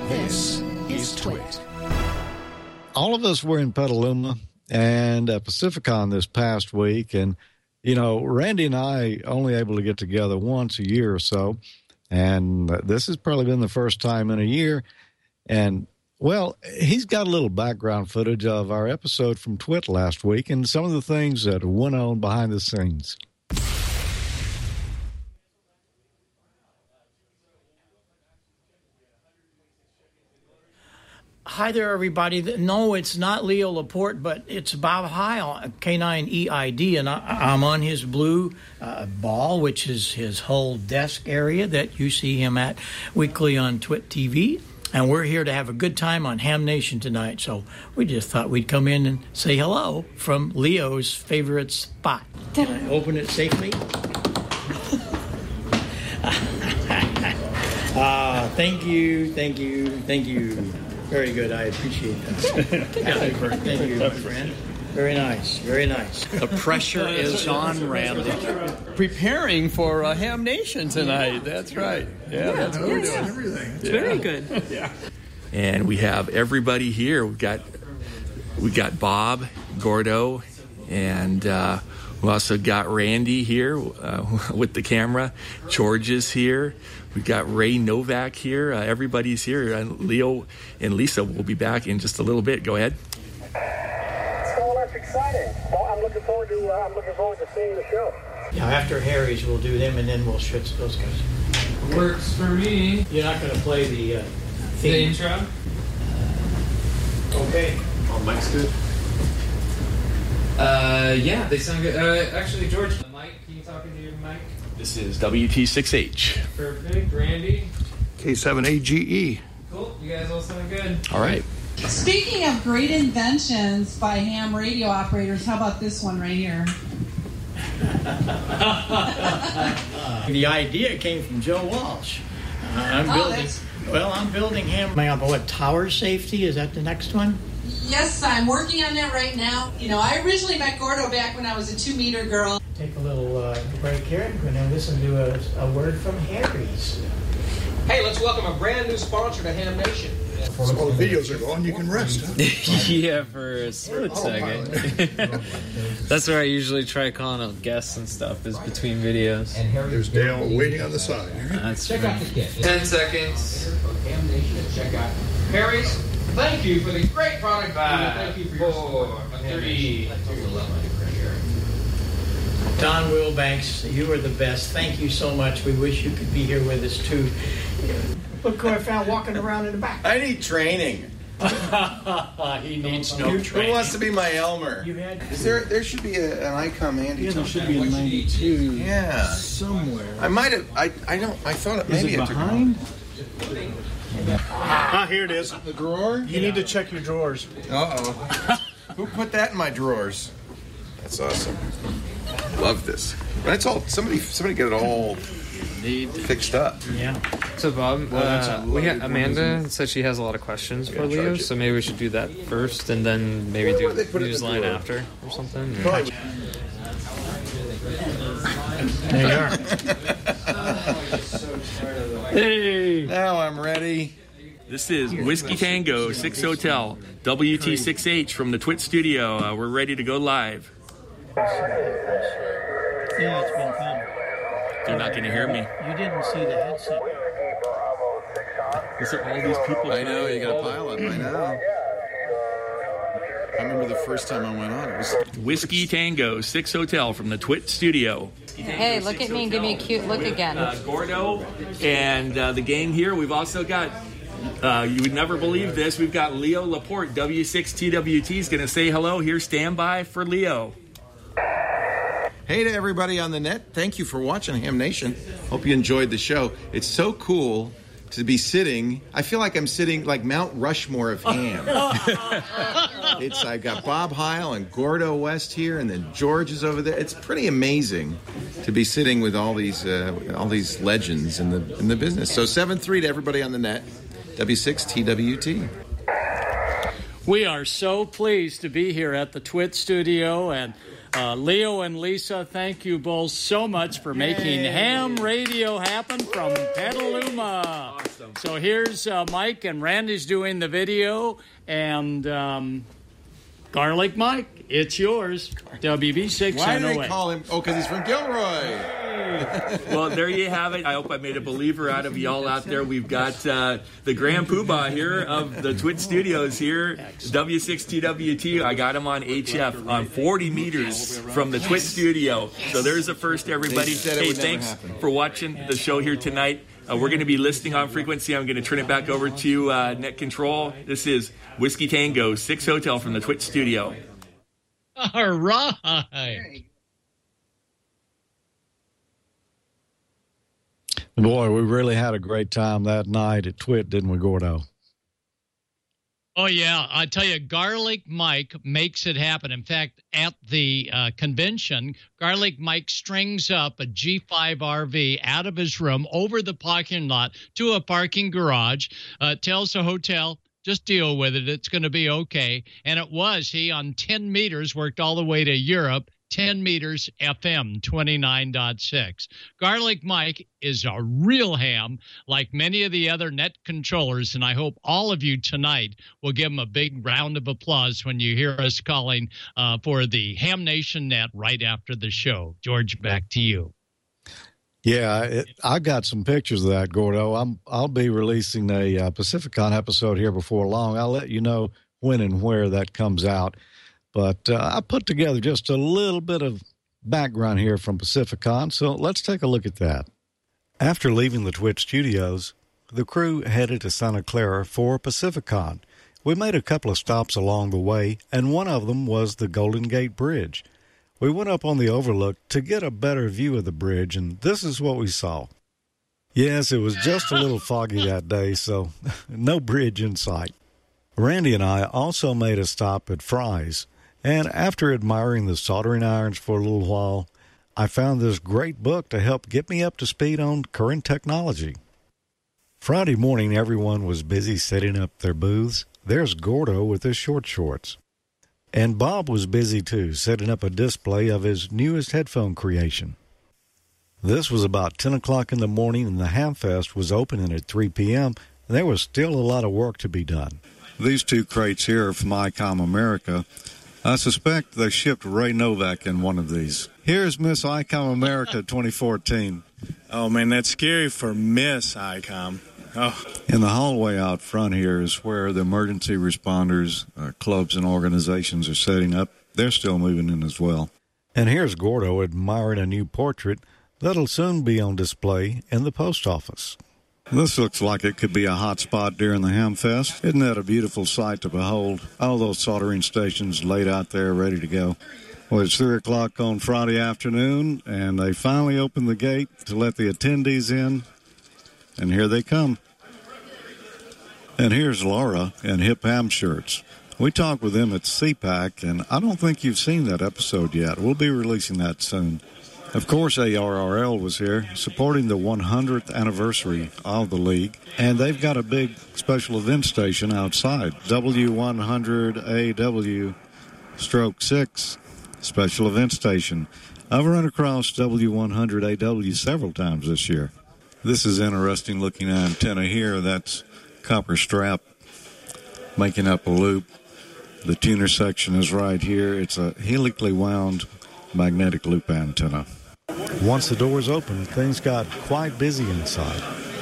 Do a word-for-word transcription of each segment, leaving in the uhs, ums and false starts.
This is Twit. All of us were in Petaluma and uh, Pacificon this past week, and, you know, Randy and I only able to get together once a year or so, and uh, this has probably been the first time in a year, and, well, he's got a little background footage of our episode from Twit last week and some of the things that went on behind the scenes. Hi there, everybody. No, it's not Leo Laporte, but it's Bob Heil, K nine E I D, and I, I'm on his blue uh, ball, which is his whole desk area that you see him at weekly on Twit T V. And we're here to have a good time on Ham Nation tonight, so we just thought we'd come in and say hello from Leo's favorite spot. Can I open it safely? Ah, thank you, thank you, thank you. Very good. I appreciate that. Thank you, my friend. Very nice. Very nice. The pressure is on Randy. Preparing for uh, Ham Nation tonight. That's right. Yeah, yeah that's what we're doing. Everything. It's yeah. very good. Yeah. And we have everybody here. We've got we got Bob, Gordo, and uh, we also got Randy here uh, with the camera. George is here. We've got Ray Novak here. Uh, everybody's here. And Leo and Lisa will be back in just a little bit. Go ahead. So that's exciting. Well, I'm looking forward to. Uh, I'm looking forward to seeing the show. Now, after Harry's, we'll do them, and then we'll switch those guys. Works for me. You're not going to play the uh, the theme. intro. Okay. Oh, mic's good. Uh, yeah, they sound good. Uh, actually, George, the mic. Can you talk into your mic? This is W T six H. Perfect. Randy. K seven A G E. Cool. You guys all sound good. All right. Speaking of great inventions by ham radio operators, how about this one right here? The idea came from Joe Walsh. Uh, I'm oh, building. That's... Well, I'm building ham. What tower safety is that? The next one? Yes, I'm working on that right now. You know, I originally met Gordo back when I was a two-meter girl. Take a little uh, break here. We're going to listen to a, a word from Harry's. Hey, let's welcome a brand new sponsor to Ham Nation. So all the videos are gone, you can rest. Huh? Yeah, for a split oh, second. That's where I usually try calling out guests and stuff, is between videos. And There's Dale waiting on the side. That's check right. out the kit. Ten seconds. Ham Nation, check out Harry's. Thank you for the great product. Five, Thank you for your four, three. Don Wilbanks, you are the best. Thank you so much. We wish you could be here with us, too. Look who I found walking around in the back. I need training. He needs no training. Who wants to be my Elmer? You had Is there? There should be a, an ICOM Andy. Yeah, there should be a ninety-two. Yeah, somewhere. I might have. I. I don't. I thought it maybe Is it behind? Ah, here it is. The drawer. You need to check your drawers. Uh oh. Who put that in my drawers? That's awesome. Love this. That's all. Somebody. Somebody get it all fixed up. Yeah. So, Bob, Well, that's uh, a we loaded ha- Amanda one, said she has a lot of questions for gotta Leo, charge it. so maybe we should do that first, and then maybe Where do would they put it in news the line drawer? after or something. Or... Probably. There you are. Hey! Now I'm ready. This is Whiskey Tango six Hotel, W T six H from the Twit Studio. Uh, we're ready to go live. Yeah, it's been fun. They're not going to hear me. You didn't see the headset. Is there all these people? I know, you got a pile of them. I know. I remember the first time I went on. It was Whiskey Tango six Hotel from the Twit Studio. Hey, look at me and give me a cute look again. Uh, Gordo and uh, the gang here. We've also got, uh, you would never believe this, we've got Leo Laporte, W six T W T, is going to say hello. Here's standby for Leo. Hey to everybody on the net. Thank you for watching Ham Nation. Hope you enjoyed the show. It's so cool to be sitting. I feel like I'm sitting like Mount Rushmore of ham. It's I got Bob Heil and Gordo West here, and then George is over there. It's pretty amazing to be sitting with all these uh, all these legends in the in the business. So seven three to everybody on the net. W six T W T. We are so pleased to be here at the Twit Studio, and Uh, Leo and Lisa, thank you both so much for making Yay. Ham Radio happen from Petaluma. Awesome. So here's uh, Mike, and Randy's doing the video, and um, Garlic Mike, it's yours. W B six ten oh eight. Why do they call him? Oh, because he's from Gilroy. Well, there you have it. I hope I made a believer out of y'all out there. We've got uh, the Grand Poobah here of the Twit Studios here, W six T W T. I got him on H F on forty meters from the Twit Studio. So there's the first, everybody. Hey, thanks for watching the show here tonight. Uh, we're going to be listing on frequency. I'm going to turn it back over to uh, Net Control. This is Whiskey Tango six Hotel from the Twit Studio. All right. Boy, we really had a great time that night at Twit, didn't we, Gordo? Oh, yeah. I tell you, Garlic Mike makes it happen. In fact, at the uh, convention, Garlic Mike strings up a G five R V out of his room over the parking lot to a parking garage, uh, tells the hotel, just deal with it. It's going to be okay. And it was. He, on ten meters, worked all the way to Europe. ten meters F M twenty-nine point six. Garlic Mike is a real ham, like many of the other net controllers, and I hope all of you tonight will give him a big round of applause when you hear us calling uh, for the Ham Nation Net right after the show. George, back to you. Yeah, it, I got some pictures of that, Gordo. I'm, I'll be releasing a uh, Pacificon episode here before long. I'll let you know when and where that comes out. But uh, I put together just a little bit of background here from Pacificon, so let's take a look at that. After leaving the Twit Studios, the crew headed to Santa Clara for Pacificon. We made a couple of stops along the way, and one of them was the Golden Gate Bridge. We went up on the overlook to get a better view of the bridge, and this is what we saw. Yes, it was just a little foggy that day, so no bridge in sight. Randy and I also made a stop at Fry's. And after admiring the soldering irons for a little while, I found this great book to help get me up to speed on current technology. Friday morning, everyone was busy setting up their booths. There's Gordo with his short shorts. And Bob was busy, too, setting up a display of his newest headphone creation. This was about ten o'clock in the morning, and the Hamfest was opening at three p.m., and there was still a lot of work to be done. These two crates here are from ICOM America. I suspect they shipped Ray Novak in one of these. Here's Miss ICOM America twenty fourteen. Oh, man, that's scary for Miss ICOM. Oh. In the hallway out front here is where the emergency responders, uh, clubs, and organizations are setting up. They're still moving in as well. And here's Gordo admiring a new portrait that'll soon be on display in the post office. This looks like it could be a hot spot during the Hamfest. Isn't that a beautiful sight to behold? All those soldering stations laid out there ready to go. Well, it's three o'clock on Friday afternoon, and they finally opened the gate to let the attendees in, and here they come. And here's Laura in Hip Ham shirts. We talked with them at C PAC, and I don't think you've seen that episode yet. We'll be releasing that soon. Of course, A R R L was here supporting the one hundredth anniversary of the league, and they've got a big special event station outside, W one hundred A W stroke six special event station. I've run across W one hundred A W several times this year. This is interesting looking antenna here. That's copper strap making up a loop. The tuner section is right here. It's a helically wound magnetic loop antenna. Once the doors opened, things got quite busy inside.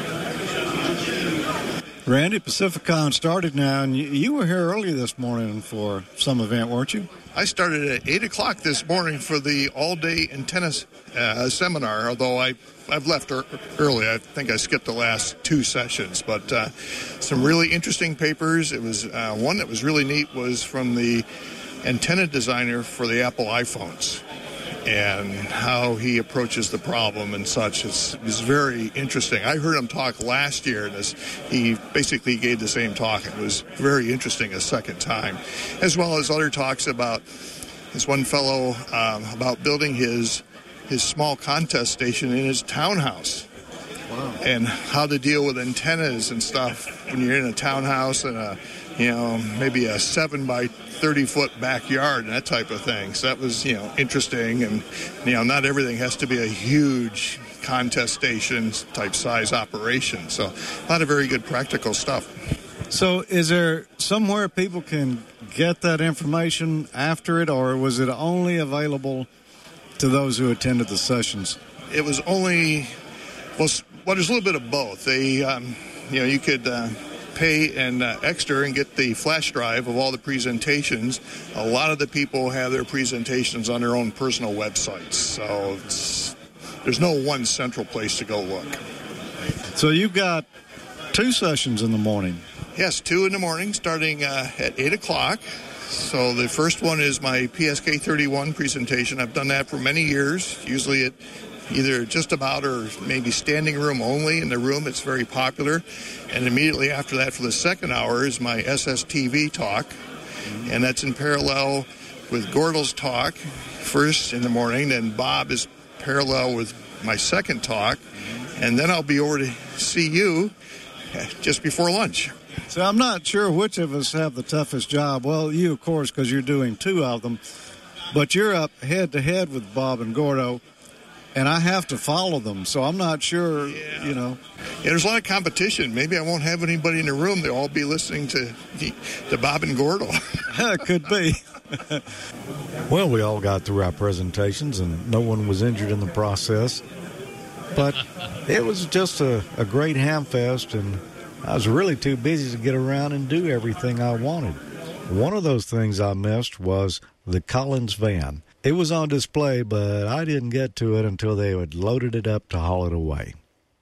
Randy, Pacificon started now, and you, you were here early this morning for some event, weren't you? I started at eight o'clock this morning for the all-day antenna uh, seminar, although I, I've left er- early. I think I skipped the last two sessions, but uh, some really interesting papers. It was uh, one that was really neat was from the antenna designer for the Apple iPhones, and how he approaches the problem and such is, is very interesting. I heard him talk last year, and this, he basically gave the same talk. It was very interesting a second time, as well as other talks about this one fellow um, about building his his small contest station in his townhouse. wow. and how to deal with antennas and stuff when you're in a townhouse and a, you know, maybe a seven by thirty foot backyard and that type of thing. So that was, you know, interesting. And, you know, not everything has to be a huge contest station type size operation. So a lot of very good practical stuff. So is there somewhere people can get that information after it, or was it only available to those who attended the sessions? It was only, well, well there's a little bit of both. They, um, you know, you could uh, pay an uh, extra and get the flash drive of all the presentations. A lot of the people have their presentations on their own personal websites. So it's, there's no one central place to go look. So you've got two sessions in the morning. Yes, two in the morning, starting uh, at eight o'clock. So the first one is my P S K thirty-one presentation. I've done that for many years, usually at either just about or maybe standing room only in the room. It's very popular. And immediately after that, for the second hour, is my S S T V talk. And that's in parallel with Gordle's talk first in the morning. Then Bob is parallel with my second talk. And then I'll be over to see you just before lunch. So I'm not sure which of us have the toughest job. Well, you, of course, because you're doing two of them. But you're up head-to-head with Bob and Gordo, and I have to follow them. So I'm not sure, yeah. you know. Yeah, there's a lot of competition. Maybe I won't have anybody in the room. They'll all be listening to, to Bob and Gordo. It could be. Well, we all got through our presentations, and no one was injured in the process. But it was just a, a great hamfest, and I was really too busy to get around and do everything I wanted. One of those things I missed was the Collins van. It was on display, but I didn't get to it until they had loaded it up to haul it away.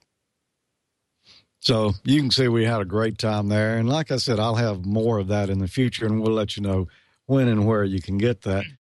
So you can see we had a great time there. And like I said, I'll have more of that in the future, and we'll let you know when and where you can get that.